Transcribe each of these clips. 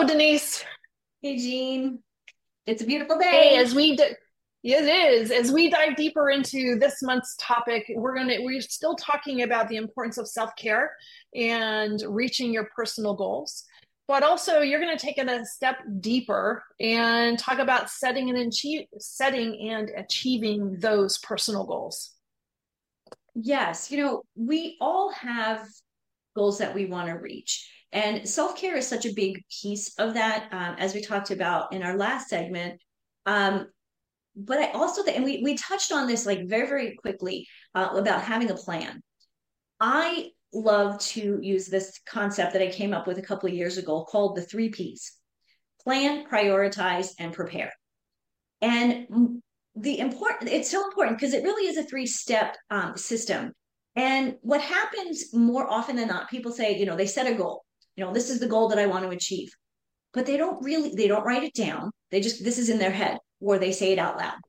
Denise. Hey, Jean. It's a beautiful Hey, day. it is. As we dive deeper into this month's topic, we're still talking about the importance of self-care and reaching your personal goals. But also, you're going to take it a step deeper and talk about setting and achieving those personal goals. Yes, we all have goals that we want to reach. And self-care is such a big piece of that, as we talked about in our last segment. Um, but I also think, and we touched on this like very, very quickly about having a plan. I love to use this concept that I came up with a couple of years ago called the three Ps: plan, prioritize, and prepare. And it's so important because it really is a three-step system. And what happens more often than not, people say, they set a goal, this is the goal that I want to achieve, but they don't write it down. This is in their head, or they say it out loud,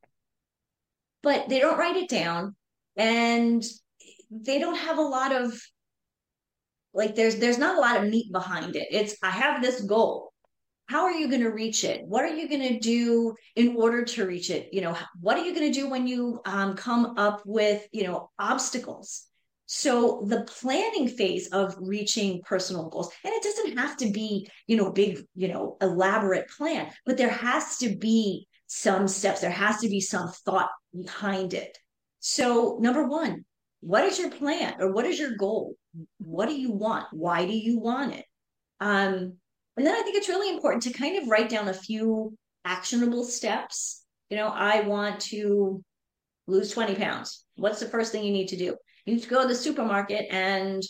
but they don't write it down. And they don't have a lot of, like, there's not a lot of meat behind it. I have this goal. How are you going to reach it? What are you going to do in order to reach it? What are you going to do when you come up with, obstacles? So the planning phase of reaching personal goals, and it doesn't have to be, big, elaborate plan, but there has to be some steps. There has to be some thought behind it. So number one, what is your plan or what is your goal? What do you want? Why do you want it? Um, and then I think it's really important to kind of write down a few actionable steps. I want to lose 20 pounds. What's the first thing you need to do? You need to go to the supermarket and,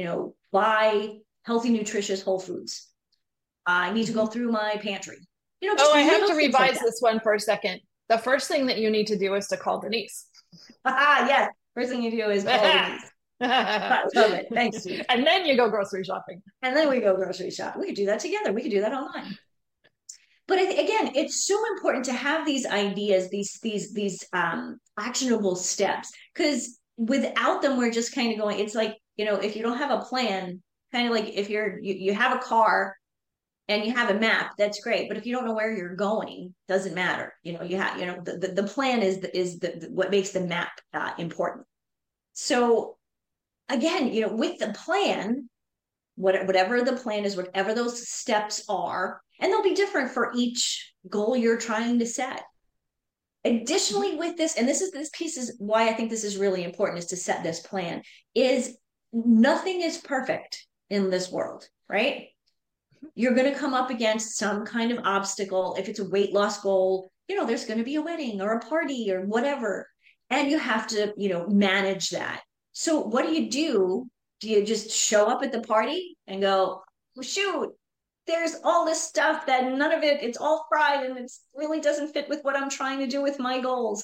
buy healthy, nutritious whole foods. I need to go Mhm. through my pantry. Oh, Just I have little to things like revise that. this one for a second. The first thing that you need to do is to call Denise. Yes. First thing you do is call Denise. I love it. Thanks, Steve. And then you go grocery shopping. And then we go grocery shop. We could do that together. We could do that online. But again, it's so important to have these ideas, these actionable steps, because without them, we're just kind of going. It's like, if you don't have a plan, kind of like if you have a car and you have a map, that's great. But if you don't know where you're going, doesn't matter. You have the plan is what makes the map important. So again, with the plan, whatever the plan is, whatever those steps are, and they'll be different for each goal you're trying to set. Additionally, with this, and this piece is why I think this is really important, is to set this plan, is nothing is perfect in this world, right? You're going to come up against some kind of obstacle. If it's a weight loss goal, there's going to be a wedding or a party or whatever. And you have to, manage that. So what do? Do you just show up at the party and go, well, shoot, there's all this stuff that none of it's all fried and it really doesn't fit with what I'm trying to do with my goals.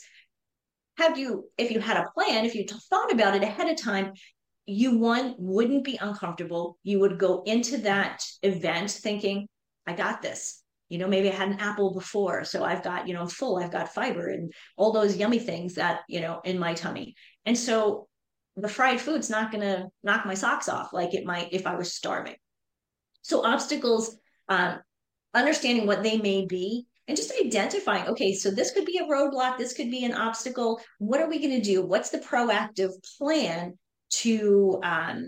If you had a plan, if you thought about it ahead of time, wouldn't be uncomfortable. You would go into that event thinking, I got this. Maybe I had an apple before, so I've got, I'm full, I've got fiber and all those yummy things that, in my tummy. And so the fried food's not going to knock my socks off like it might if I was starving. So obstacles, um, understanding what they may be and just identifying, okay, so this could be a roadblock, this could be an obstacle. What are we going to do? What's the proactive plan to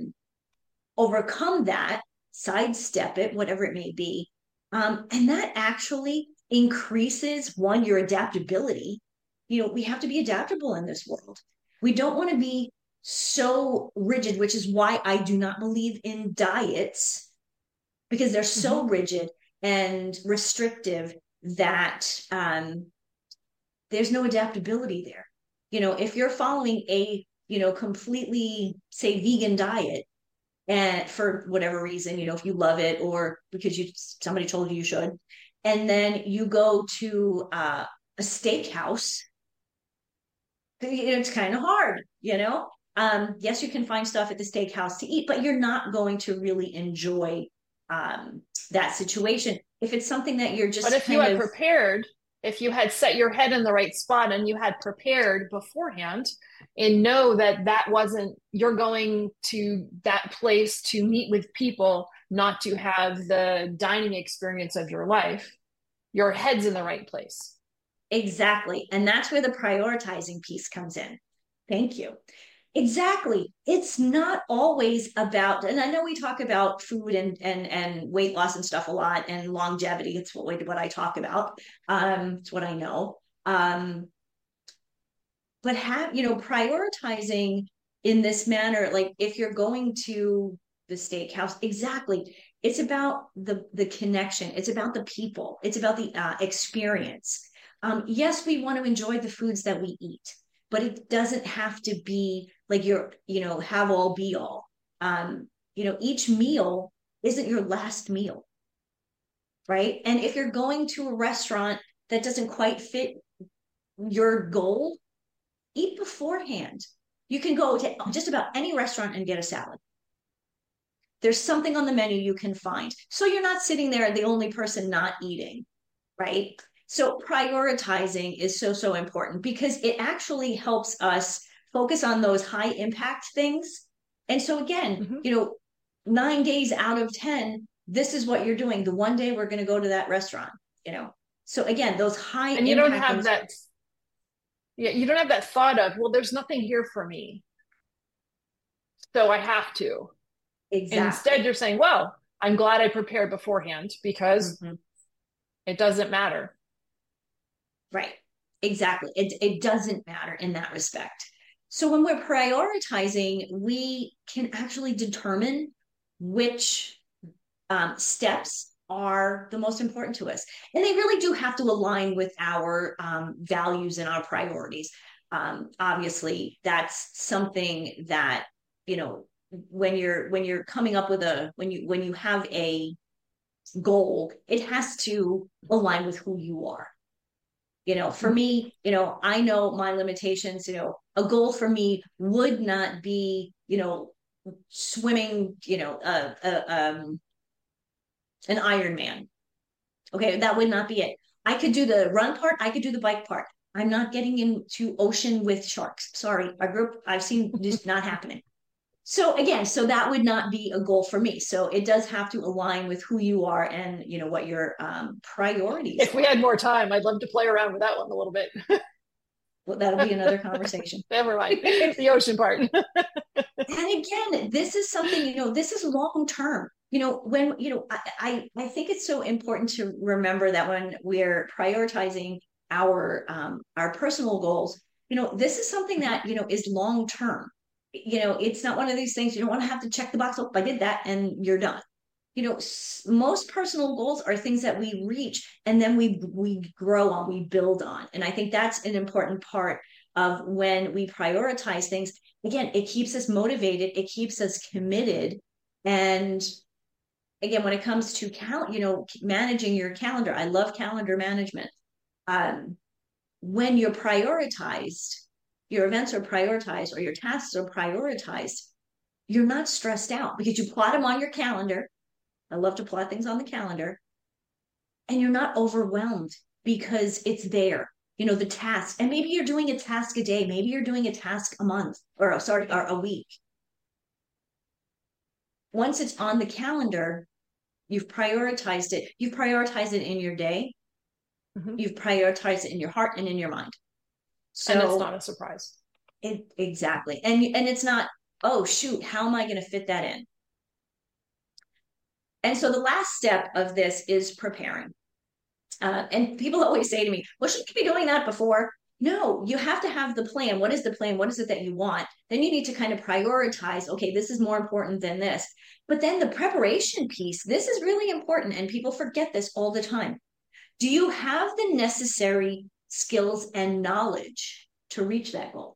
overcome that, sidestep it, whatever it may be? And that actually increases one, your adaptability. We have to be adaptable in this world. We don't want to be so rigid, which is why I do not believe in diets, because they're so Mhm. rigid and restrictive that there's no adaptability there. If you're following a, completely, say, vegan diet, and for whatever reason, if you love it or because somebody told you you should, and then you go to a steakhouse, it's kind of hard, yes, you can find stuff at the steakhouse to eat, but you're not going to really enjoy that situation. If it's something that you're But just if you kind had of, prepared, if you had set your head in the right spot and you had prepared beforehand and know that that wasn't, you're going to that place to meet with people not to have the dining experience of your life, your head's in the right place. Exactly. And that's where the prioritizing piece comes in. Thank you. Exactly. It's not always about, and I know we talk about food and weight loss and stuff a lot and longevity. It's what I talk about. It's what I know. But prioritizing in this manner, like if you're going to the steakhouse, exactly. It's about the connection. It's about the people. It's about the experience. Yes, we want to enjoy the foods that we eat, but it doesn't have to be like have all be all. Each meal isn't your last meal, right? And if you're going to a restaurant that doesn't quite fit your goal, eat beforehand. You can go to just about any restaurant and get a salad. There's something on the menu you can find. So you're not sitting there the only person not eating, right? So prioritizing is so, so important because it actually helps us focus on those high impact things. And so again, 9 days out of 10, this is what you're doing. The one day we're going to go to that restaurant, So again, those high and you don't have that. Yeah, you don't have that thought of, well, there's nothing here for me, so I have to. Exactly. Instead, you're saying, well, I'm glad I prepared beforehand because it doesn't matter. Right. Exactly. It doesn't matter in that respect. So when we're prioritizing, we can actually determine which steps are the most important to us. And they really do have to align with our values and our priorities. Obviously, that's something that, when you're coming up with when you have a goal, it has to align with who you are. For me, I know my limitations. A goal for me would not be, swimming, an Ironman. Okay, that would not be it. I could do the run part, I could do the bike part. I'm not getting into ocean with sharks. Sorry, I've seen this not happening. So again, that would not be a goal for me. So it does have to align with who you are and what your priorities If we had more time, I'd love to play around with that one a little bit. Well, that'll be another conversation. Never mind. The ocean part. And again, this is something, this is long term. When, I think it's so important to remember that when we're prioritizing our personal goals, this is something that, is long term. It's not one of these things you don't want to have to check the box. Oh, I did that and you're done. Most personal goals are things that we reach and then we grow on, we build on. And I think that's an important part of when we prioritize things. Again, it keeps us motivated, it keeps us committed. And again, when it comes to managing your calendar, I love calendar management. When you're prioritized, your events are prioritized or your tasks are prioritized, you're not stressed out because you plot them on your calendar. I love to plot things on the calendar. And you're not overwhelmed because it's there. The task. And maybe you're doing a task a day. Maybe you're doing a task a month or a week. Once it's on the calendar, you've prioritized it. You've prioritized it in your day. You've prioritized it in your heart and in your mind. So and it's not a surprise. Exactly. And it's not, oh, shoot, how am I going to fit that in? And so the last step of this is preparing. And people always say to me, well, shouldn't you be doing that before? No, you have to have the plan. What is the plan? What is it that you want? Then you need to kind of prioritize, okay, this is more important than this. But then the preparation piece, this is really important. And people forget this all the time. Do you have the necessary skills and knowledge to reach that goal?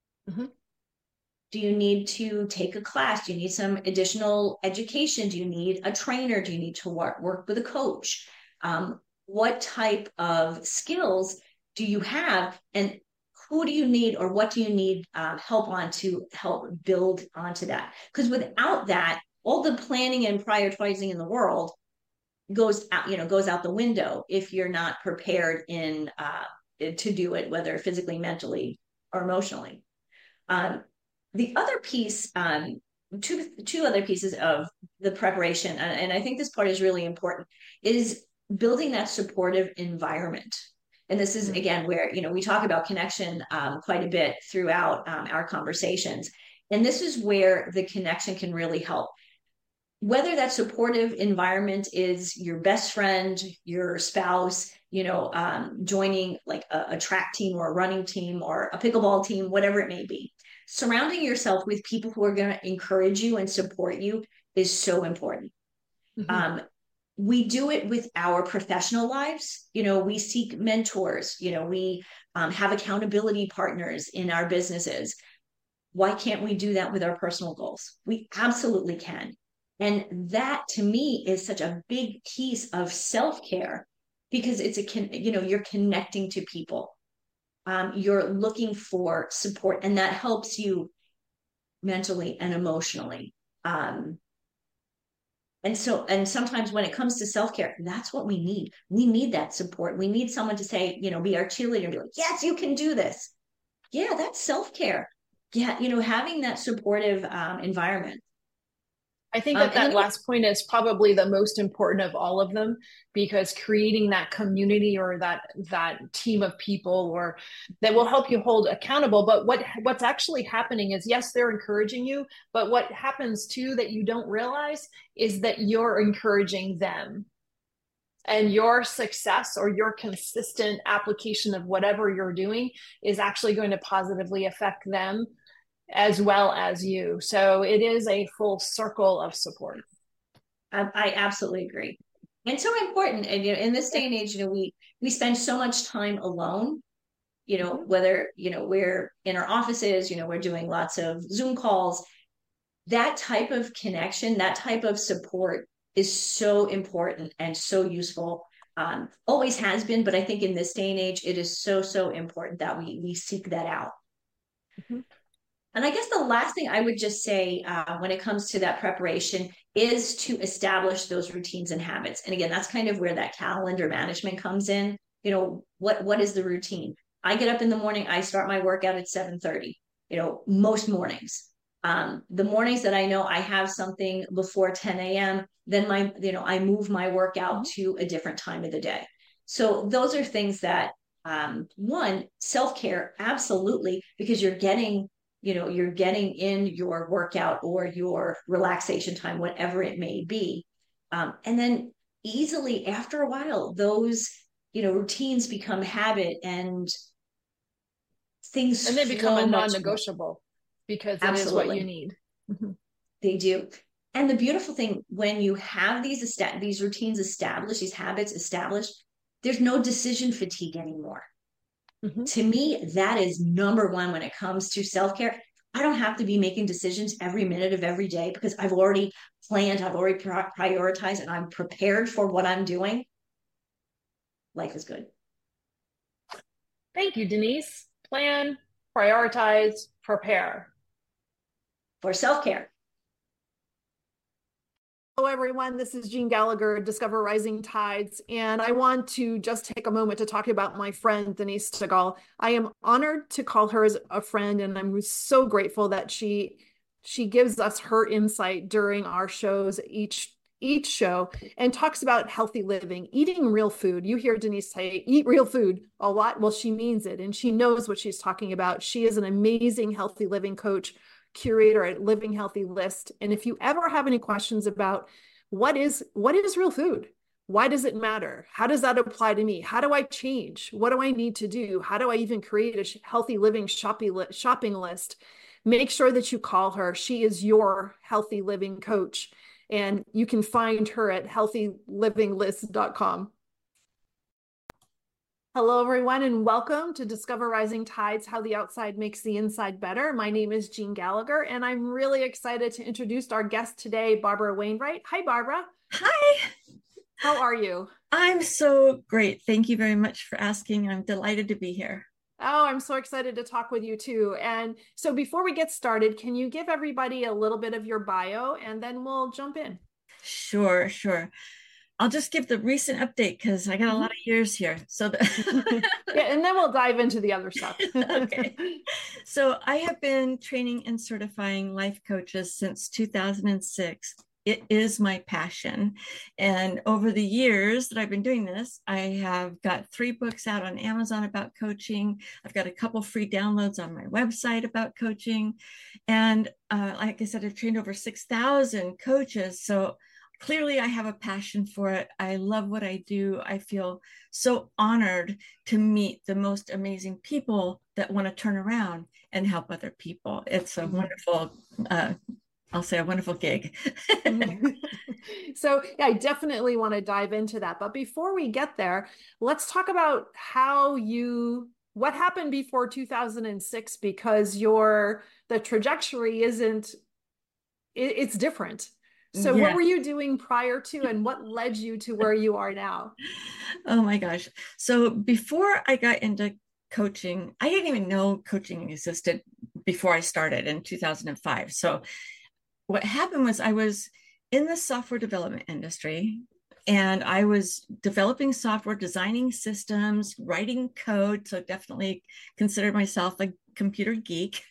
Do you need to take a class? Do you need some additional education? Do you need a trainer? Do you need to work with a coach? What type of skills do you have? And who do you need or what do you need help on to help build onto that? Because without that, all the planning and prioritizing in the world goes out the window if you're not prepared to do it, whether physically, mentally, or emotionally. The other piece two other pieces of the preparation, and I think this part is really important, is building that supportive environment. And this is again where we talk about connection quite a bit throughout our conversations, and this is where the connection can really help. Whether that supportive environment is your best friend, your spouse, joining like a track team or a running team or a pickleball team, whatever it may be, surrounding yourself with people who are going to encourage you and support you is so important. We do it with our professional lives. We seek mentors, we have accountability partners in our businesses. Why can't we do that with our personal goals? We absolutely can. And that to me is such a big piece of self-care, because you're connecting to people. You're looking for support, and that helps you mentally and emotionally. And sometimes when it comes to self-care, that's what we need. We need that support. We need someone to say, be our cheerleader and be like, yes, you can do this. Yeah, that's self-care. Yeah, having that supportive environment. I think that last point is probably the most important of all of them, because creating that community or that team of people or that will help you hold accountable. But what's actually happening is, yes, they're encouraging you, but what happens too that you don't realize is that you're encouraging them. And your success or your consistent application of whatever you're doing is actually going to positively affect them as well as you. So it is a full circle of support. I absolutely agree. And so important. And in this day and age, we spend so much time alone, whether, we're in our offices, we're doing lots of Zoom calls. That type of connection, that type of support is so important and so useful. Always has been, but I think in this day and age, it is so, so important that we seek that out. And I guess the last thing I would just say when it comes to that preparation is to establish those routines and habits. And again, that's kind of where that calendar management comes in. What is the routine? I get up in the morning, I start my workout at 7:30, most mornings. The mornings that I know I have something before 10 a.m., then I move my workout to a different time of the day. So those are things that, one, self-care, absolutely, because you're getting in your workout or your relaxation time, whatever it may be. And then easily after a while, those, routines become habit and things. And they become a non-negotiable because it is what you need. They do. And the beautiful thing, when you have these routines established, these habits established, there's no decision fatigue anymore. To me, that is number one when it comes to self-care. I don't have to be making decisions every minute of every day because I've already planned, I've already prioritized, and I'm prepared for what I'm doing. Life is good. Thank you, Denise. Plan, prioritize, prepare. For self-care. Hello, everyone. This is Jean Gallagher, Discover Rising Tides, and I want to just take a moment to talk about my friend, Denise Stegall. I am honored to call her as a friend, and I'm so grateful that she gives us her insight during our shows, each show, and talks about healthy living, eating real food. You hear Denise say, eat real food a lot. Well, she means it, and she knows what she's talking about. She is an amazing healthy living coach, curator at Living Healthy List. And if you ever have any questions about what is real food, why does it matter? How does that apply to me? How do I change? What do I need to do? How do I even create a healthy living shopping list? Make sure that you call her. She is your healthy living coach. And you can find her at healthylivinglist.com. Hello, everyone, and welcome to Discover Rising Tides, How the Outside Makes the Inside Better. My name is Jean Gallagher, and I'm really excited to introduce our guest today, Barbara Wainwright. Hi, Barbara. Hi. How are you? I'm so great. Thank you very much for asking. I'm delighted to be here. Oh, I'm so excited to talk with you too. And so before we get started, can you give everybody a little bit of your bio and then we'll jump in? Sure. I'll just give the recent update because I got a lot of years here. So yeah, and then we'll dive into the other stuff. Okay. So I have been training and certifying life coaches since 2006. It is my passion. And over the years that I've been doing this, I have got 3 books out on Amazon about coaching. I've got a couple free downloads on my website about coaching. And like I said, I've trained over 6,000 coaches. So clearly I have a passion for it. I love what I do. I feel so honored to meet the most amazing people that want to turn around and help other people. It's a wonderful, I'll say a wonderful gig. So yeah, I definitely want to dive into that. But before we get there, let's talk about what happened before 2006, because the trajectory it's different. So what were you doing prior to, and what led you to where you are now? Oh my gosh. So before I got into coaching, I didn't even know coaching existed before I started in 2005. So what happened was I was in the software development industry, and I was developing software, designing systems, writing code. So definitely consider myself a computer geek.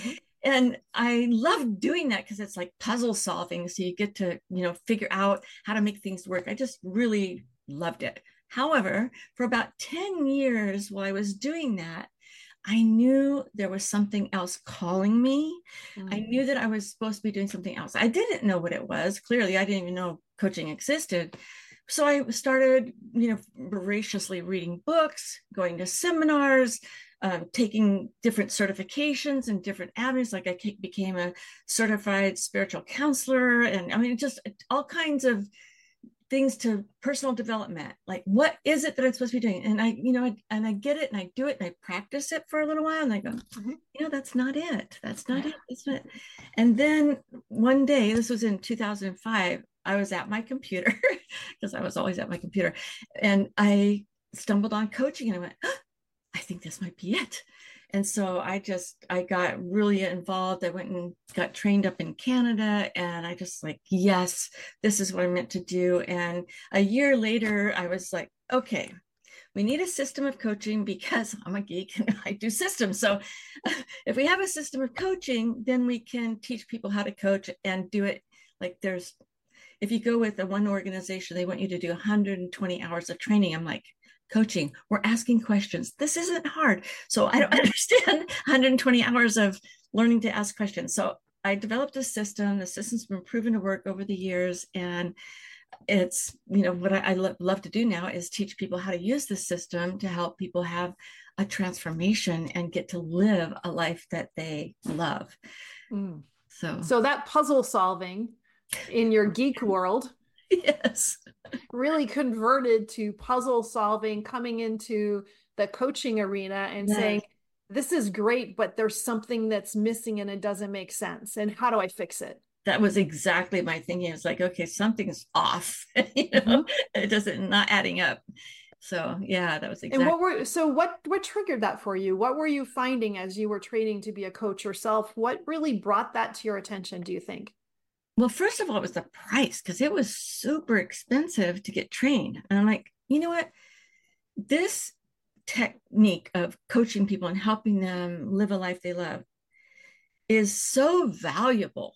And I love doing that because it's like puzzle solving. So you get to, figure out how to make things work. I just really loved it. However, for about 10 years while I was doing that, I knew there was something else calling me. I knew that I was supposed to be doing something else. I didn't know what it was. Clearly, I didn't even know coaching existed. So I started, voraciously reading books, going to seminars, taking different certifications in different avenues. Like I became a certified spiritual counselor, and just all kinds of things to personal development. Like, what is it that I'm supposed to be doing? And I get it, and I do it, and I practice it for a little while, and I go, that's not it. That's not it. That's not it. And then one day, this was in 2005, I was at my computer because I was always at my computer, and I stumbled on coaching, and I went, I think this might be it. And so I got really involved. I went and got trained up in Canada, and I just like, yes, this is what I'm meant to do. And a year later, I was like, okay, we need a system of coaching because I'm a geek and I do systems. So if we have a system of coaching, then we can teach people how to coach and do it. Like if you go with one organization, they want you to do 120 hours of training. I'm like, coaching, we're asking questions. This isn't hard. So I don't understand 120 hours of learning to ask questions. So I developed a system. The system's been proven to work over the years. And it's, what I love to do now is teach people how to use the system to help people have a transformation and get to live a life that they love. So that puzzle solving in your geek world, yes, really converted to puzzle solving, coming into the coaching arena and saying, this is great, but there's something that's missing and it doesn't make sense. And how do I fix it? That was exactly my thinking. It's like, okay, something's off, it doesn't, not adding up. So yeah, that was exactly. And what triggered that for you? What were you finding as you were training to be a coach yourself? What really brought that to your attention, do you think? Well, first of all, it was the price, because it was super expensive to get trained. And I'm like, you know what? This technique of coaching people and helping them live a life they love is so valuable.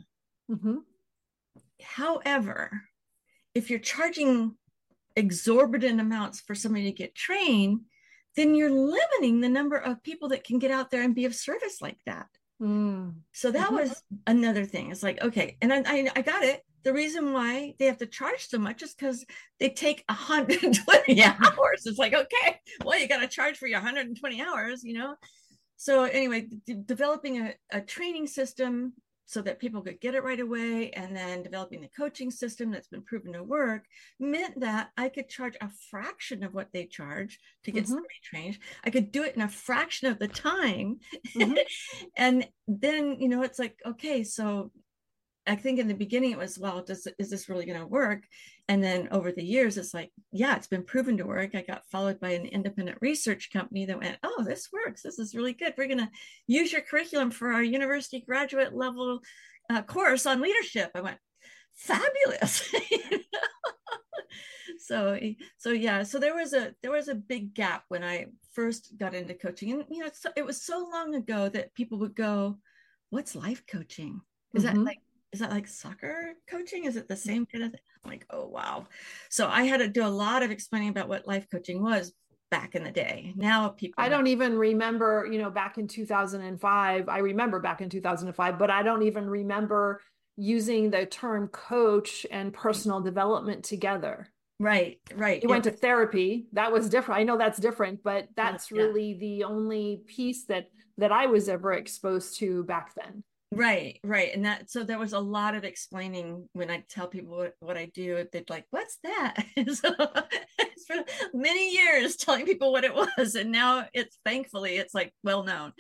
However, if you're charging exorbitant amounts for somebody to get trained, then you're limiting the number of people that can get out there and be of service like that. So that was another thing. It's like, okay. And I got it. The reason why they have to charge so much is because they take 120 hours. It's like, okay, well, you got to charge for your 120 hours, So anyway, developing a training system so that people could get it right away, and then developing the coaching system that's been proven to work, meant that I could charge a fraction of what they charge to get somebody trained. I could do it in a fraction of the time. And then, it's like, okay, so I think in the beginning it was, well, is this really going to work? And then over the years, it's like, yeah, it's been proven to work. I got followed by an independent research company that went, oh, this works. This is really good. We're going to use your curriculum for our university graduate level course on leadership. I went, fabulous. So there was a big gap when I first got into coaching. And it was so long ago that people would go, what's life coaching? Is that like soccer coaching? Is it the same kind of thing? I'm like, oh wow. So I had to do a lot of explaining about what life coaching was back in the day. Now people I don't even remember, back in 2005. I remember back in 2005, but I don't even remember using the term coach and personal development together. Right. You went to therapy. That was different. I know that's different, but that's really the only piece that I was ever exposed to back then. Right. And so there was a lot of explaining when I tell people what I do. They'd like, what's that? So it's for many years telling people what it was. And now thankfully it's like well known.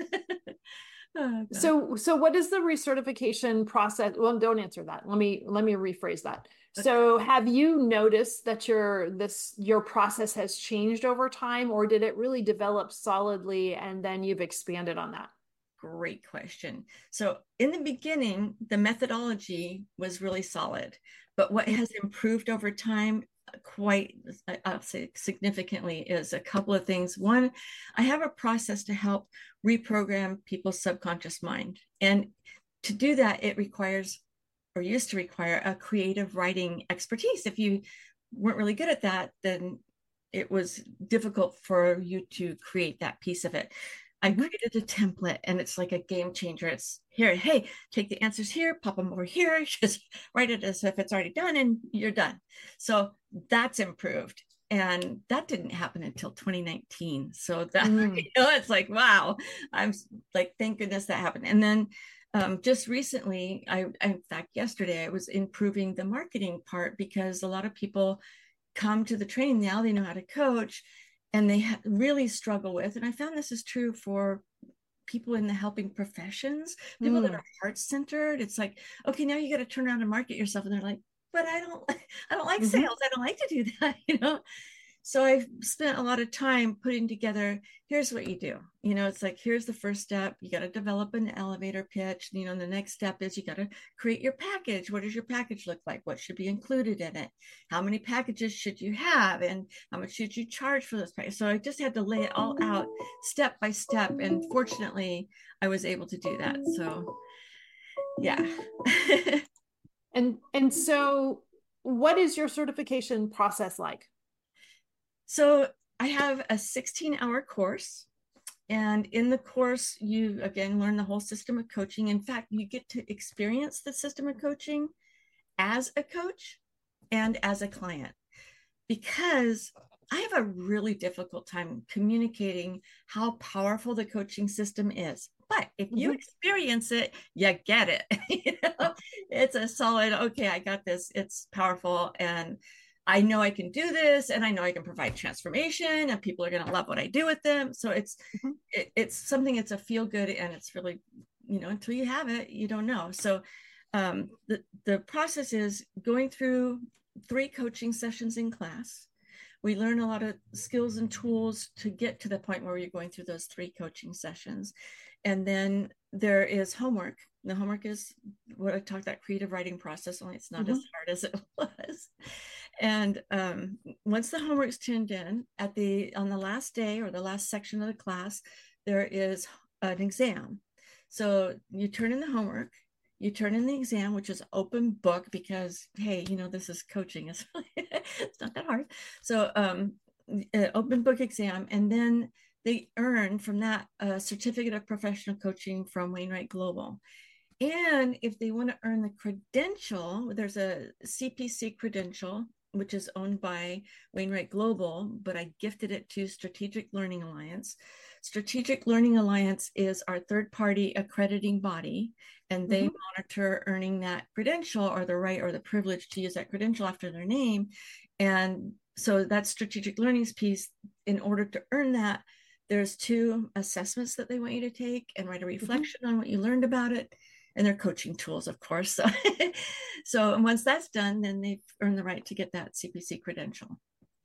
Oh, so what is the recertification process? Well, don't answer that. Let me rephrase that. Okay. So have you noticed that your process has changed over time, or did it really develop solidly and then you've expanded on that? Great question. So in the beginning, the methodology was really solid, but what has improved over time I'll say significantly, is a couple of things. One, I have a process to help reprogram people's subconscious mind. And to do that, it requires, or used to require, a creative writing expertise. If you weren't really good at that, then it was difficult for you to create that piece of it. I created a template, and it's like a game changer. It's here, hey, take the answers here, pop them over here, just write it as if it's already done, and you're done. So that's improved. And that didn't happen until 2019. So that, it's like, wow, I'm like, thank goodness that happened. And then just recently, in fact, yesterday, I was improving the marketing part, because a lot of people come to the training now, they know how to coach, and they really struggle with, and I found this is true for people in the helping professions, people that are heart-centered. It's like, okay, now you got to turn around and market yourself. And they're like, but I don't like sales. I don't like to do that, So I've spent a lot of time putting together, here's what you do. It's like, here's the first step. You got to develop an elevator pitch. The next step is you got to create your package. What does your package look like? What should be included in it? How many packages should you have? And how much should you charge for those packages? So I just had to lay it all out step by step. And fortunately, I was able to do that. So, yeah. And so what is your certification process like? So I have a 16-hour course, and in the course, you again learn the whole system of coaching. In fact, you get to experience the system of coaching as a coach and as a client, because I have a really difficult time communicating how powerful the coaching system is. But if you experience it, you get it. It's a solid, okay, I got this. It's powerful, and I know I can do this, and I know I can provide transformation, and people are going to love what I do with them. So it's something, it's a feel good, and it's really, until you have it, you don't know. So the process is going through 3 coaching sessions in class. We learn a lot of skills and tools to get to the point where you're going through those 3 coaching sessions. And then there is homework. The homework is what I talked, that creative writing process, only it's not as hard as it was. And once the homework's turned in, on the last day or the last section of the class, there is an exam. So you turn in the homework, you turn in the exam, which is open book, because, hey, this is coaching. It's not that hard. So open book exam. And then they earn from that a certificate of professional coaching from Wainwright Global. And if they want to earn the credential, there's a CPC credential, which is owned by Wainwright Global, but I gifted it to Strategic Learning Alliance. Strategic Learning Alliance is our third-party accrediting body, and they monitor earning that credential, or the right or the privilege to use that credential after their name. And so that strategic learnings piece, in order to earn that, there's 2 assessments that they want you to take and write a reflection on what you learned about it. And they're coaching tools, of course. So once that's done, then they've earned the right to get that CPC credential.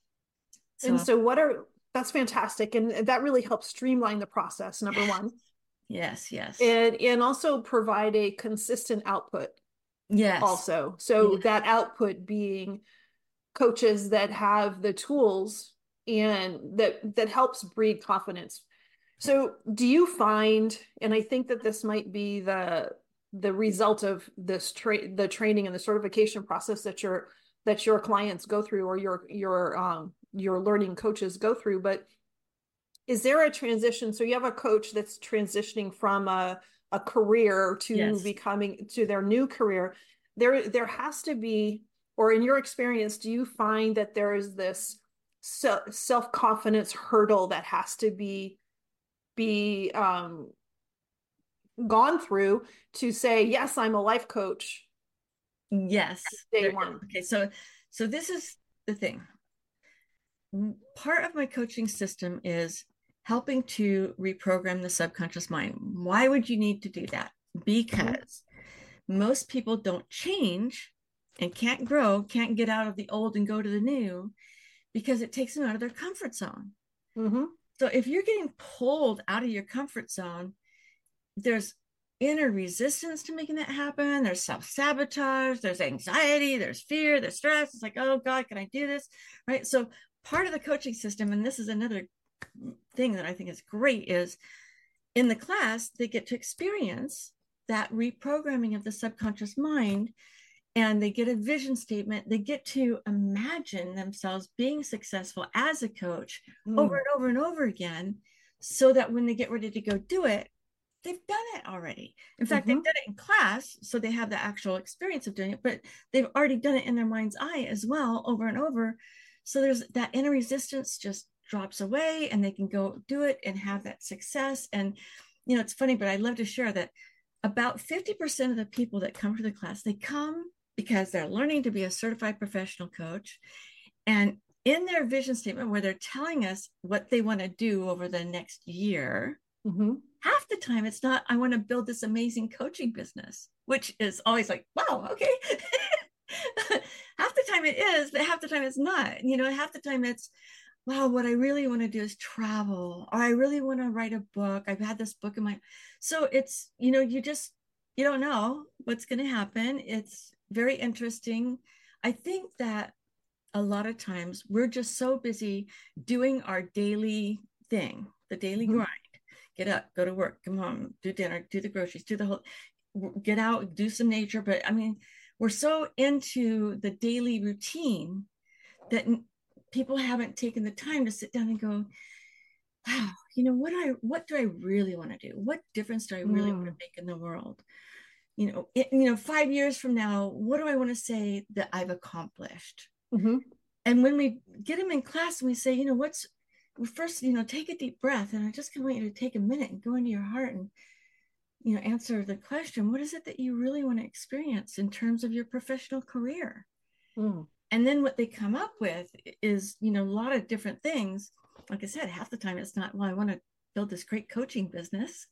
That's fantastic. And that really helps streamline the process, number one. Yes. And also provide a consistent output. Yes. Also. So that output being coaches that have the tools and that helps breed confidence. So do you find, and I think that this might be the result of this the training and the certification process that your clients go through, or your learning coaches go through, but is there a transition? So you have a coach that's transitioning from a career to Yes. becoming to their new career. There has to be, or in your experience, do you find that there is this self-confidence hurdle that has to be gone through to say, yes, I'm a life coach Yes. day one? Okay. So this is the thing. Part of my coaching system is helping to reprogram the subconscious mind. Why would you need to do that? Because most people don't change and can't grow, can't get out of the old and go to the new, because it takes them out of their comfort zone. Mm-hmm. So if you're getting pulled out of your comfort zone, there's inner resistance to making that happen. There's self-sabotage, there's anxiety, there's fear, there's stress. It's like, oh God, can I do this? Right. So part of the coaching system, and this is another thing that I think is great, is in the class, they get to experience that reprogramming of the subconscious mind, and they get a vision statement. They get to imagine themselves being successful as a coach over and over and over again, so that when they get ready to go do it, they've done it already. In fact, they've done it in class, so they have the actual experience of doing it, but they've already done it in their mind's eye as well, over and over. So there's that inner resistance just drops away, and they can go do it and have that success. And, it's funny, but I love to share that about 50% of the people that come to the class, they come because they're learning to be a certified professional coach. And in their vision statement, where they're telling us what they want to do over the next year, half the time it's not, I want to build this amazing coaching business, which is always like, wow, okay. Half the time it is, but half the time it's not. Half the time it's, wow, what I really want to do is travel, or I really want to write a book. I've had this book in my, so it's, you don't know what's going to happen. It's very interesting. I think that a lot of times we're just so busy doing our daily thing, the daily grind. Get up, go to work, come home, do dinner, do the groceries, do the whole, get out, do some nature. But I mean, we're so into the daily routine that people haven't taken the time to sit down and go, wow, what do I really want to do? What difference do I really want to make in the world? 5 years from now, what do I want to say that I've accomplished? And when we get them in class and we say, first, take a deep breath. And I just want you to take a minute and go into your heart and, answer the question, what is it that you really want to experience in terms of your professional career? And then what they come up with is, a lot of different things. Like I said, half the time it's not, well, I want to build this great coaching business.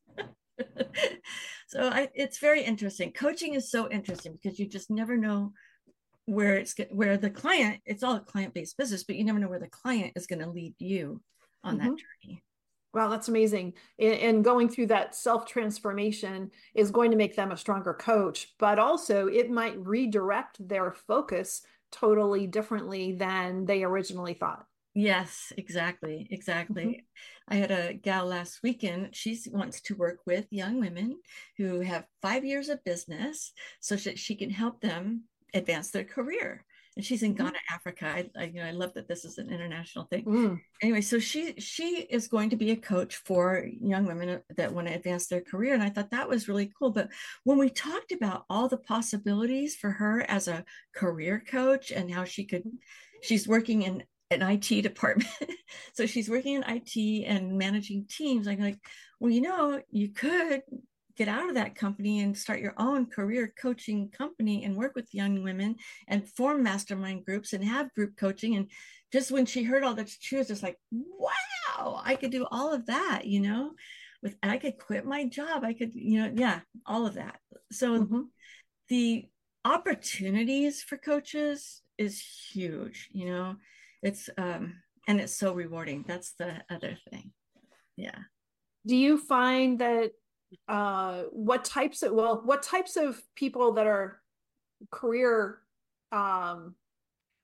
So it's very interesting. Coaching is so interesting because you just never know where the client, it's all a client-based business, but you never know where the client is going to lead you on that journey. Wow, that's amazing. And going through that self-transformation is going to make them a stronger coach, but also it might redirect their focus totally differently than they originally thought. Yes, exactly. I had a gal last weekend. She wants to work with young women who have 5 years of business so that she can help them advance their career. And she's in Ghana, Africa. I love that this is an international thing. Anyway, so she is going to be a coach for young women that want to advance their career. And I thought that was really cool. But when we talked about all the possibilities for her as a career coach and how she's working in an IT department. So she's working in IT and managing teams. I'm like, well, you could get out of that company and start your own career coaching company and work with young women and form mastermind groups and have group coaching. And just when she heard all that, she was just like, wow, I could do all of that, I could quit my job. I could, all of that. So the opportunities for coaches is huge, it's, and it's so rewarding. That's the other thing. Yeah. Do you find that what types of people that are career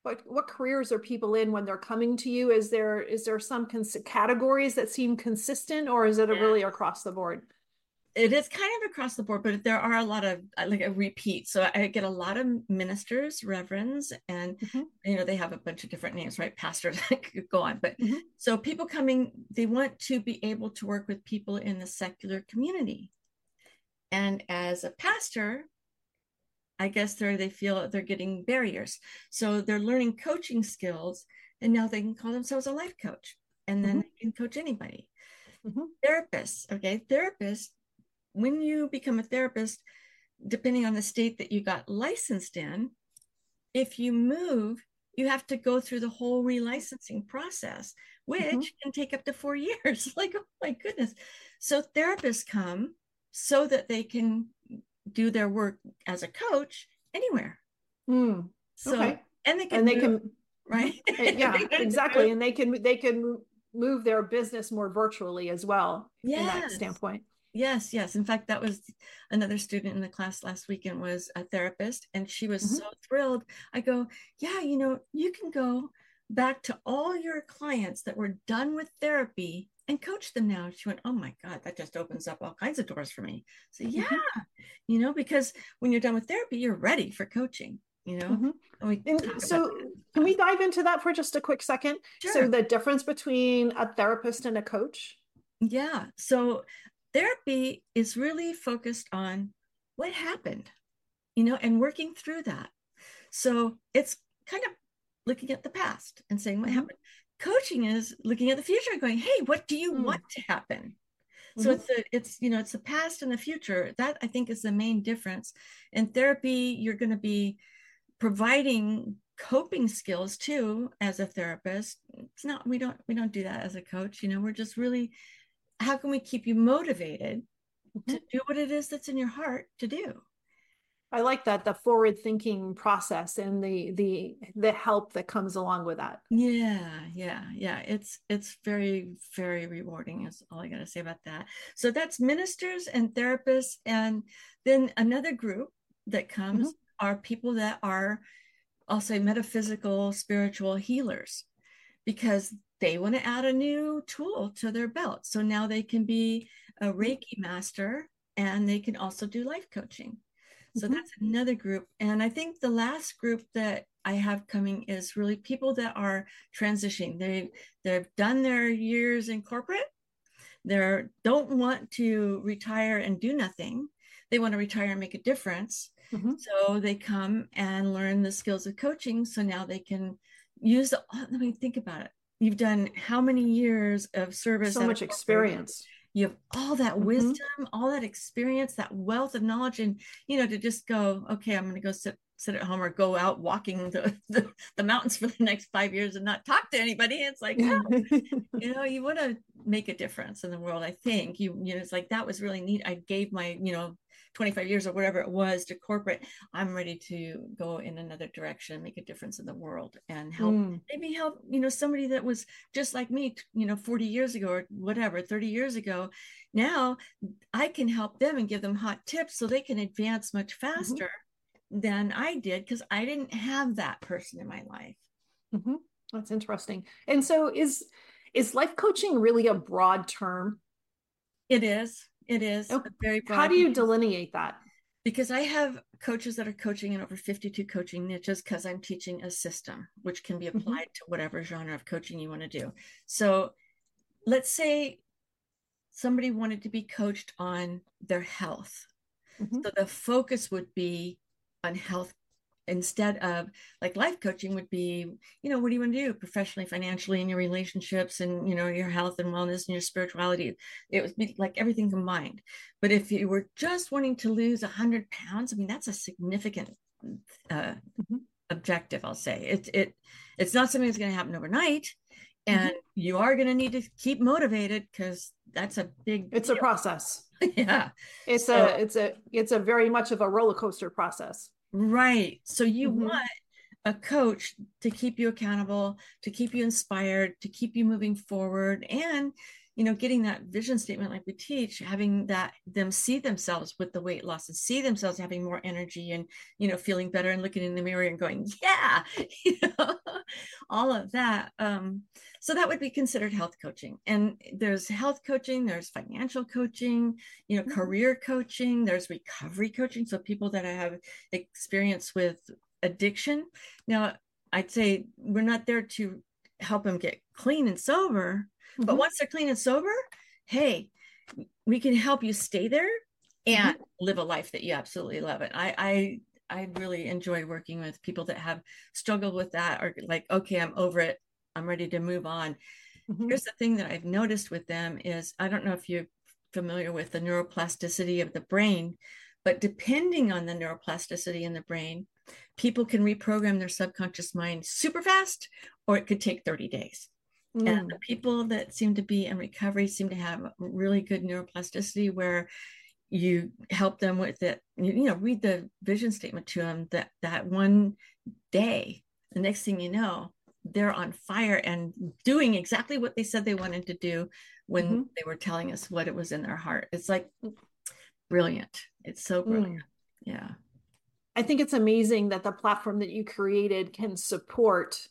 what careers are people in when they're coming to you? Is there some categories that seem consistent, or is it really across the board? It is kind of across the board, but there are a lot of like a repeat. So I get a lot of ministers, reverends, and they have a bunch of different names, right? Pastors, go on. But so people coming, they want to be able to work with people in the secular community. And as a pastor, I guess they feel they're getting barriers. So they're learning coaching skills, and now they can call themselves a life coach, and then they can coach anybody. Therapists, therapists. When you become a therapist, depending on the state that you got licensed in, if you move, you have to go through the whole relicensing process, which can take up to 4 years. Like, oh my goodness. So therapists come so that they can do their work as a coach anywhere. So, and they can, right? Yeah, exactly. And they can move their business more virtually as well. Yes. In that standpoint. Yes. In fact, that was another student in the class last weekend was a therapist, and she was so thrilled. I go, yeah, you can go back to all your clients that were done with therapy and coach them now. She went, oh my God, that just opens up all kinds of doors for me. So yeah, because when you're done with therapy, you're ready for coaching. So can we dive into that for just a quick second? Sure. So the difference between a therapist and a coach? Yeah. So therapy is really focused on what happened, and working through that. So it's kind of looking at the past and saying what happened. Coaching is looking at the future and going, hey, what do you want to happen? So it's the past and the future. That I think is the main difference. In therapy, you're going to be providing coping skills too as a therapist. It's not, we don't do that as a coach. We're just really, how can we keep you motivated to do what it is that's in your heart to do? I like that, the forward thinking process and the help that comes along with that. Yeah. It's very, very rewarding is all I got to say about that. So that's ministers and therapists. And then another group that comes are people that are, I'll say, metaphysical, spiritual healers, because they want to add a new tool to their belt. So now they can be a Reiki master, and they can also do life coaching. So that's another group. And I think the last group that I have coming is really people that are transitioning. They've done their years in corporate. They don't want to retire and do nothing. They want to retire and make a difference. So they come and learn the skills of coaching. So now they can use let me think about it. You've done how many years of service? So much experience. You have all that wisdom, all that experience, that wealth of knowledge, and to just go, okay, I'm going to go sit at home or go out walking the mountains for the next 5 years and not talk to anybody. It's like, you want to make a difference in the world. I think it's like, that was really neat. I gave my 25 years or whatever it was to corporate. I'm ready to go in another direction, make a difference in the world, and help somebody that was just like me 40 years ago or whatever, 30 years ago. Now I can help them and give them hot tips so they can advance much faster than I did, because I didn't have that person in my life. That's interesting. And so is life coaching really a broad term? It is. Okay. Very broad. How do you delineate that? Because I have coaches that are coaching in over 52 coaching niches, because I'm teaching a system which can be applied to whatever genre of coaching you want to do. So let's say somebody wanted to be coached on their health. So the focus would be on health, instead of like life coaching would be, what do you want to do professionally, financially, in your relationships, and, your health and wellness and your spirituality. It would be like everything combined. But if you were just wanting to lose 100 pounds, I mean, that's a significant objective, I'll say. It's not something that's going to happen overnight. And you are going to need to keep motivated, because that's a big deal. A process. Yeah. It's a very much of a roller coaster process. Right. So you want a coach to keep you accountable, to keep you inspired, to keep you moving forward. And, getting that vision statement like we teach, having them see themselves with the weight loss and see themselves having more energy and, feeling better and looking in the mirror and going, yeah, all of that. So that would be considered health coaching. And there's health coaching, there's financial coaching, career coaching, there's recovery coaching. So people that have experience with addiction. Now, I'd say we're not there to help them get clean and sober, but once they're clean and sober, hey, we can help you stay there and live a life that you absolutely love. It. I really enjoy working with people that have struggled with that, or like, okay, I'm over it, I'm ready to move on. Here's the thing that I've noticed with them is, I don't know if you're familiar with the neuroplasticity of the brain, but depending on the neuroplasticity in the brain, people can reprogram their subconscious mind super fast, or it could take 30 days. And the people that seem to be in recovery seem to have really good neuroplasticity, where you help them with it, read the vision statement to them that one day, the next thing you know, they're on fire and doing exactly what they said they wanted to do when they were telling us what it was in their heart. It's like brilliant. It's so brilliant. Yeah. I think it's amazing that the platform that you created can support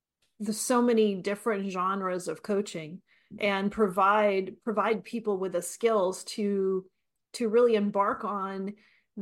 so many different genres of coaching and provide people with the skills to really embark on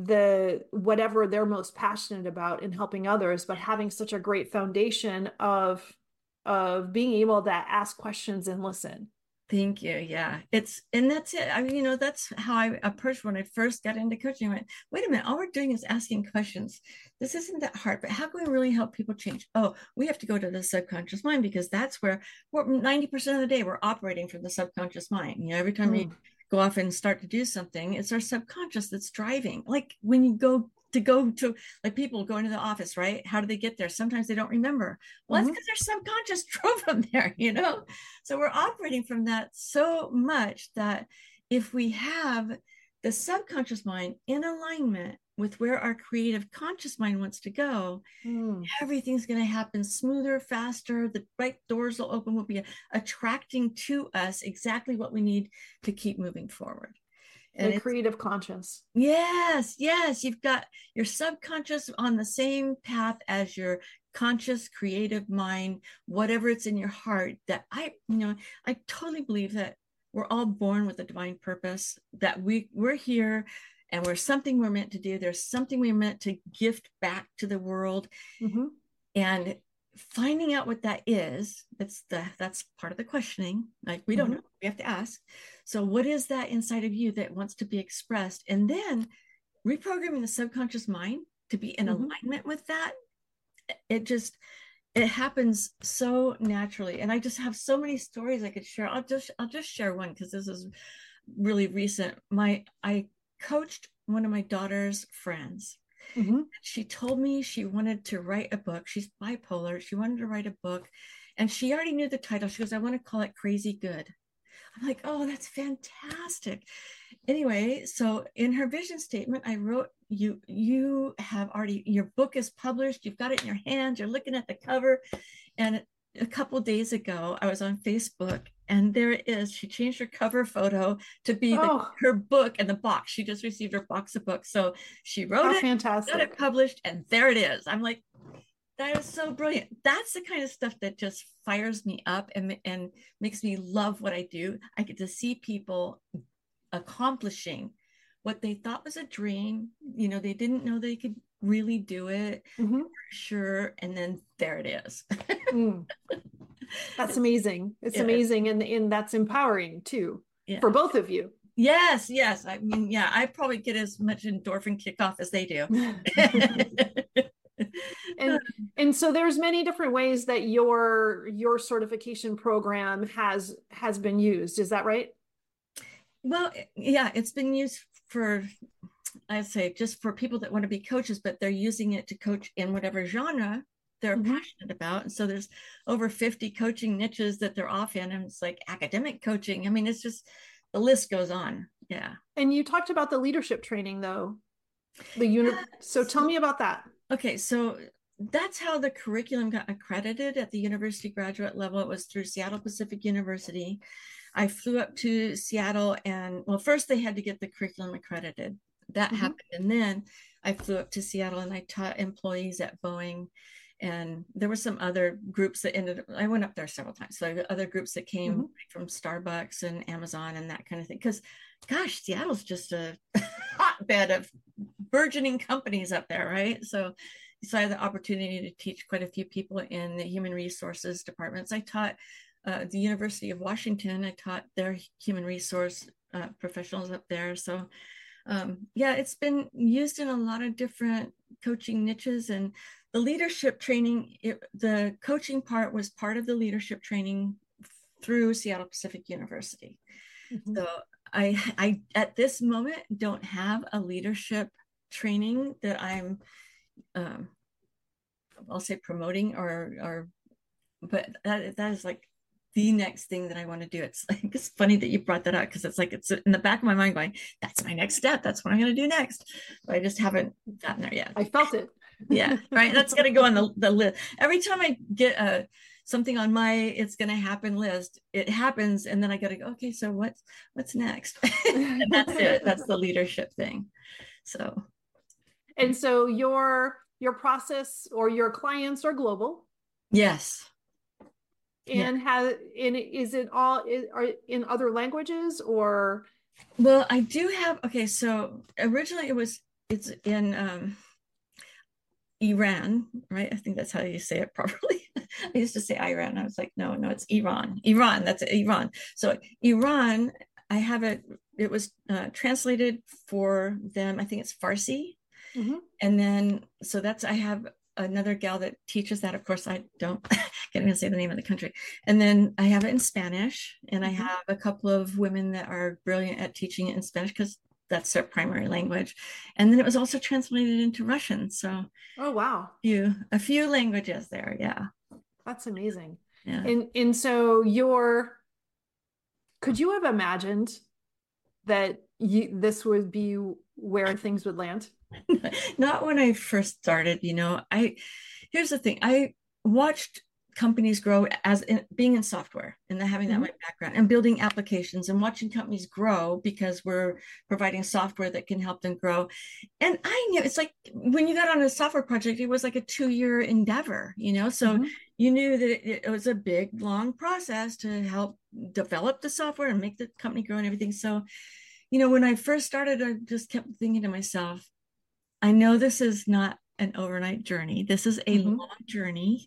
whatever they're most passionate about in helping others, but having such a great foundation of being able to ask questions and listen. Thank you. Yeah. That's it. I mean, that's how I approached when I first got into coaching. I went, wait a minute, all we're doing is asking questions. This isn't that hard, but how can we really help people change? Oh, we have to go to the subconscious mind, because that's where 90% of the day we're operating from the subconscious mind. Every time we go off and start to do something, it's our subconscious that's driving. Like when you go to like people going to the office, right? How do they get there? Sometimes they don't remember. Well, it's because their subconscious drove them there, So we're operating from that so much that if we have the subconscious mind in alignment with where our creative conscious mind wants to go, everything's going to happen smoother, faster. The right doors will open. We'll be attracting to us exactly what we need to keep moving forward. And the creative conscious. Yes. You've got your subconscious on the same path as your conscious creative mind, whatever it's in your heart. That I totally believe that we're all born with a divine purpose, that we're here and we're something we're meant to do. There's something we're meant to gift back to the world. And finding out what that is, that's part of the questioning. Like, we don't know, we have to ask. So what is that inside of you that wants to be expressed? And then reprogramming the subconscious mind to be in alignment with that. It happens so naturally. And I just have so many stories I could share. I'll just share one, because this is really recent. I coached one of my daughter's friends. She told me she wanted to write a book. She's bipolar. She wanted to write a book, and she already knew the title. She goes, I want to call it Crazy Good. I'm like, oh, that's fantastic. Anyway, so in her vision statement, I wrote, you have already, your book is published. You've got it in your hands. You're looking at the cover. And a couple of days ago, I was on Facebook, and there it is. She changed her cover photo to be her book and the box. She just received her box of books. So she wrote it, fantastic. Got it published, and there it is. I'm like, that is so brilliant. That's the kind of stuff that just fires me up and makes me love what I do. I get to see people accomplishing what they thought was a dream. They didn't know they could really do it. Sure. And then there it is. That's amazing. It's amazing. And that's empowering too, for both of you. Yes. I mean, yeah, I probably get as much endorphin kickoff as they do. And so there's many different ways that your certification program has been used. Is that right? Well, yeah, it's been used for, I'd say, just for people that want to be coaches, but they're using it to coach in whatever genre they're passionate about. And so there's over 50 coaching niches that they're off in, and it's like academic coaching. I mean, it's just, the list goes on. Yeah. And you talked about the leadership training though. So tell me about that. Okay. So that's how the curriculum got accredited at the university graduate level. It was through Seattle Pacific University. I flew up to Seattle, and well, first they had to get the curriculum accredited. That happened. And then I flew up to Seattle and I taught employees at Boeing. And there were some other groups that I went up there several times. So other groups that came from Starbucks and Amazon and that kind of thing. Because gosh, Seattle's just a hotbed of burgeoning companies up there, right? So I had the opportunity to teach quite a few people in the human resources departments. I taught the University of Washington. I taught their human resource professionals up there. So yeah, it's been used in a lot of different coaching niches. And the leadership training, the coaching part was part of the leadership training through Seattle Pacific University. So I at this moment don't have a leadership training that I'm I'll say promoting but that is like the next thing that I want to do. It's like, it's funny that you brought that up, because it's like, it's in the back of my mind going, that's my next step. That's what I'm going to do next. But I just haven't gotten there yet. I felt it. Yeah. Right. That's going to go on the list. Every time I get something on my, it's going to happen list, it happens. And then I got to go, okay, so what's next? And that's it. That's the leadership thing. So. And so your process or your clients are global. Yes. And is it all are in other languages or? Well, I do have, okay, so originally it's in Iran, right? I think that's how you say it properly. I used to say Iran. I was like, no, it's Iran. That's Iran. So Iran, I have it was translated for them. I think it's Farsi. And then, so I have another gal that teaches that. Of course, I don't can't even say the name of the country. And then I have it in Spanish, and I have a couple of women that are brilliant at teaching it in Spanish because that's their primary language. And then it was also translated into Russian. So, oh wow, a few languages there. Yeah, that's amazing. Yeah. And so could you have imagined that this would be where things would land? Not when I first started. Here's the thing. I watched companies grow being in software and having that my background and building applications and watching companies grow because we're providing software that can help them grow. And I knew it's like when you got on a software project, it was like a 2-year endeavor, so you knew that it was a big, long process to help develop the software and make the company grow and everything. So, when I first started, I just kept thinking to myself, I know this is not an overnight journey. This is a long journey.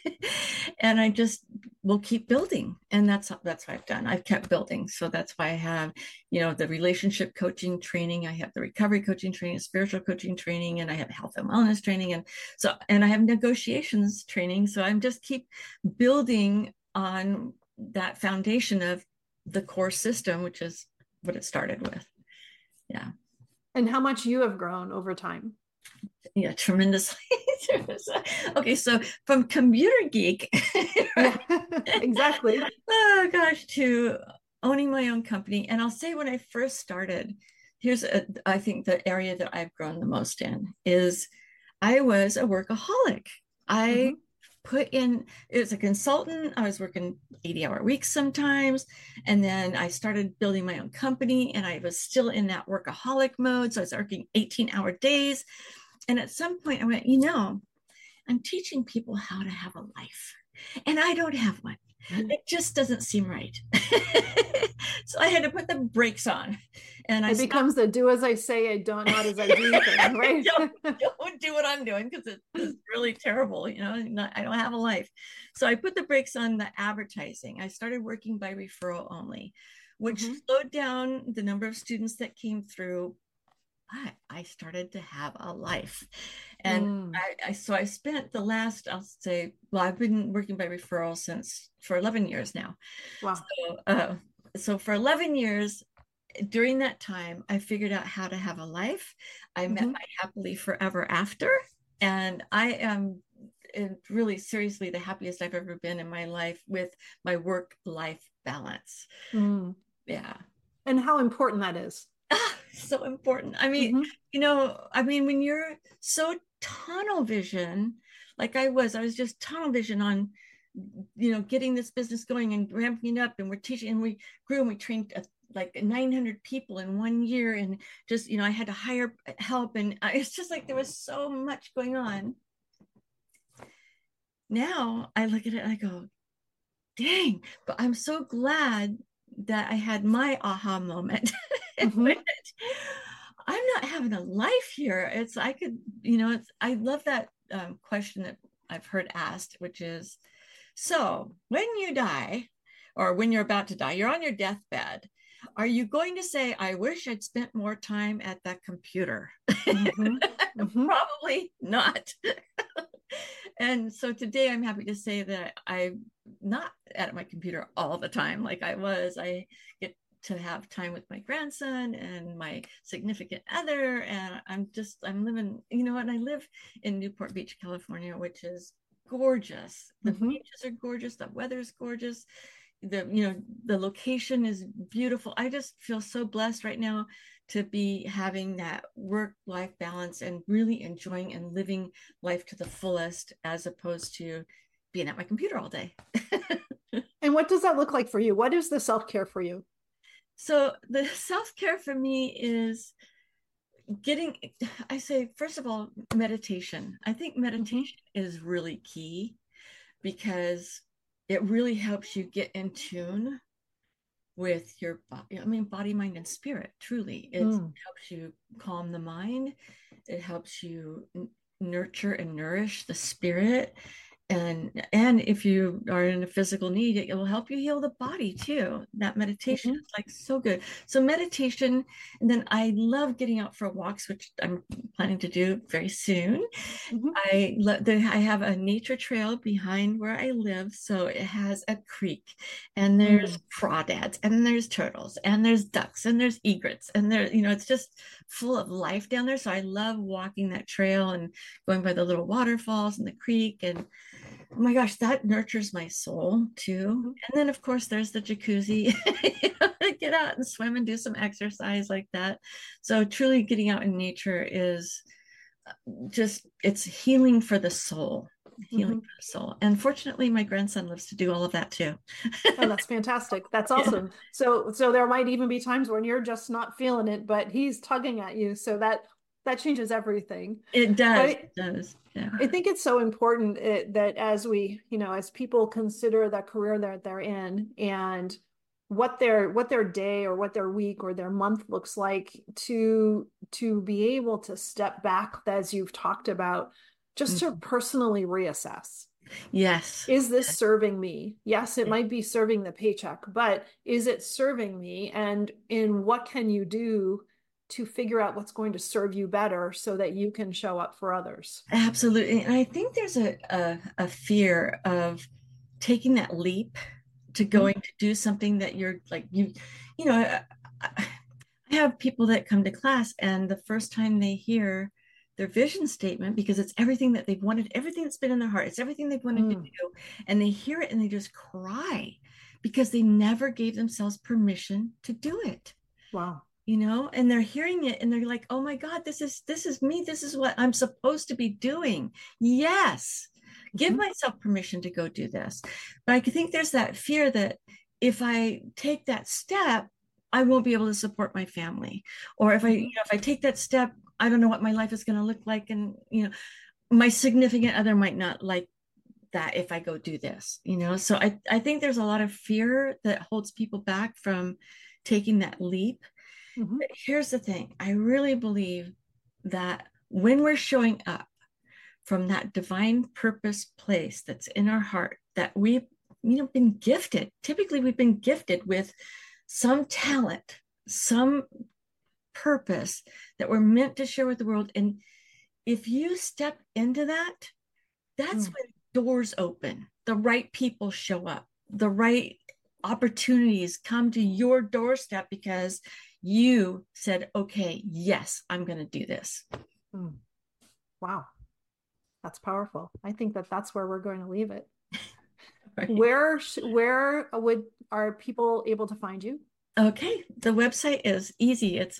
And I just will keep building. And that's what I've done. I've kept building. So that's why I have, the relationship coaching training. I have the recovery coaching training, spiritual coaching training, and I have health and wellness training. And I have negotiations training. So I'm just keep building on that foundation of the core system, which is what it started with. Yeah. And how much you have grown over time? Yeah, tremendously. Okay, so from computer geek, right? Exactly. Oh gosh, to owning my own company. And I'll say when I first started, I think the area that I've grown the most in is I was a workaholic. I put in, as a consultant, I was working 80-hour weeks sometimes. And then I started building my own company and I was still in that workaholic mode. So I was working 18-hour days. And at some point I went, I'm teaching people how to have a life and I don't have one. It just doesn't seem right. So I had to put the brakes on. And it becomes the do as I say, I don't, not as I do thing, right? don't do what I'm doing because it's really terrible. I don't have a life. So I put the brakes on the advertising. I started working by referral only, which slowed down the number of students that came through. But I started to have a life. And so I spent the last, I've been working by referral for 11 years now. Wow. So for 11 years, during that time, I figured out how to have a life. I met my happily forever after. And I am really seriously the happiest I've ever been in my life with my work-life balance. Yeah. And how important that is. So important. I mean, when you're so tunnel vision, like I was just tunnel vision on getting this business going and ramping it up, and we're teaching, and we grew, and we trained like 900 people in 1 year, and just I had to hire help, and it's just like there was so much going on. Now I look at it and I go, dang, but I'm so glad that I had my aha moment. Mm-hmm. I'm not having a life here. I love that question that I've heard asked, which is, so when you die, or when you're about to die, you're on your deathbed, are you going to say, I wish I'd spent more time at that computer? Mm-hmm. Mm-hmm. Probably not. And so today I'm happy to say that I'm not at my computer all the time like I was. I get to have time with my grandson and my significant other, and I'm living, and I live in Newport Beach, California, which is gorgeous. The mm-hmm. beaches are gorgeous, the weather is gorgeous, the location is beautiful. I just feel so blessed right now to be having that work-life balance and really enjoying and living life to the fullest, as opposed to being at my computer all day. And what does that look like for you? What is the self-care for you? So the self-care for me is I say, first of all, meditation. I think meditation mm-hmm. is really key, because it really helps you get in tune with your body, mind, and spirit. Truly, it helps you calm the mind. It helps you nurture and nourish the spirit. And if you are in a physical need, it will help you heal the body too. That meditation mm-hmm. is like so good. So meditation, and then I love getting out for walks, which I'm planning to do very soon. Mm-hmm. I have a nature trail behind where I live, so it has a creek, and there's crawdads, and there's turtles, and there's ducks, and there's egrets, and it's just full of life down there. So I love walking that trail and going by the little waterfalls and the creek, and oh my gosh, that nurtures my soul too. And then of course there's the jacuzzi. Get out and swim and do some exercise like that. So truly getting out in nature is it's healing for the soul. Healing for the soul. And fortunately my grandson loves to do all of that too. Oh, that's fantastic. That's awesome. Yeah. So there might even be times when you're just not feeling it, but he's tugging at you. So that changes everything. It does. It does. Yeah. I think it's so important that as we, as people consider the career that they're in, and what their day or what their week or their month looks like, to be able to step back, as you've talked about, just to personally reassess. Yes. Is this serving me? Yes, it might be serving the paycheck, but is it serving me? And what can you do to figure out what's going to serve you better so that you can show up for others? Absolutely. And I think there's a fear of taking that leap to going to do something that you're like, I have people that come to class, and the first time they hear their vision statement, because it's everything that they've wanted, everything that's been in their heart, it's everything they've wanted to do, and they hear it and they just cry because they never gave themselves permission to do it. Wow. And they're hearing it and they're like, oh my God, this is me. This is what I'm supposed to be doing. Yes. Give myself permission to go do this. But I think there's that fear that if I take that step, I won't be able to support my family. Or if I take that step, I don't know what my life is going to look like. And, my significant other might not like that if I go do this, So I think there's a lot of fear that holds people back from taking that leap. But here's the thing. I really believe that when we're showing up from that divine purpose place that's in our heart, that we've been gifted. Typically, we've been gifted with some talent, some purpose that we're meant to share with the world. And if you step into that, that's when doors open. The right people show up. The right opportunities come to your doorstep because you said, okay, yes, I'm going to do this. Wow. That's powerful. I think that's where we're going to leave it. Right. Where are people able to find you? Okay. The website is easy. It's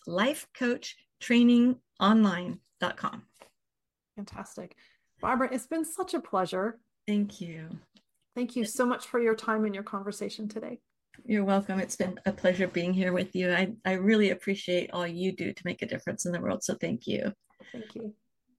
lifecoachtrainingonline.com. Fantastic. Barbara, it's been such a pleasure. Thank you. Thank you so much for your time and your conversation today. You're welcome. It's been a pleasure being here with you. I really appreciate all you do to make a difference in the world. So thank you. Thank you.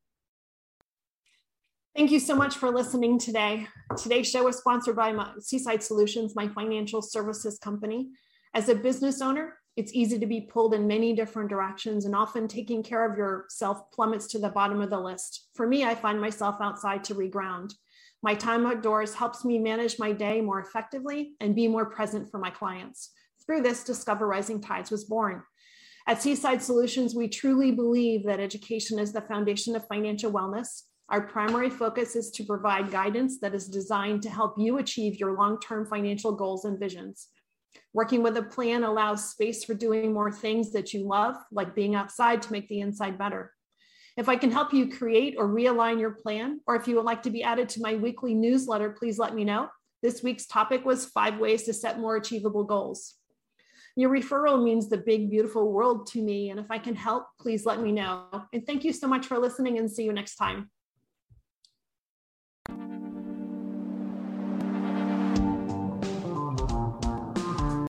Thank you so much for listening today. Today's show is sponsored by Seaside Solutions, my financial services company. As a business owner, it's easy to be pulled in many different directions, and often taking care of yourself plummets to the bottom of the list. For me, I find myself outside to reground. My time outdoors helps me manage my day more effectively and be more present for my clients. Through this, Discover Rising Tides was born. At Seaside Solutions, we truly believe that education is the foundation of financial wellness. Our primary focus is to provide guidance that is designed to help you achieve your long-term financial goals and visions. Working with a plan allows space for doing more things that you love, like being outside to make the inside better. If I can help you create or realign your plan, or if you would like to be added to my weekly newsletter, please let me know. This week's topic was 5 ways to set more achievable goals. Your referral means the big, beautiful world to me, and if I can help, please let me know. And thank you so much for listening, and see you next time.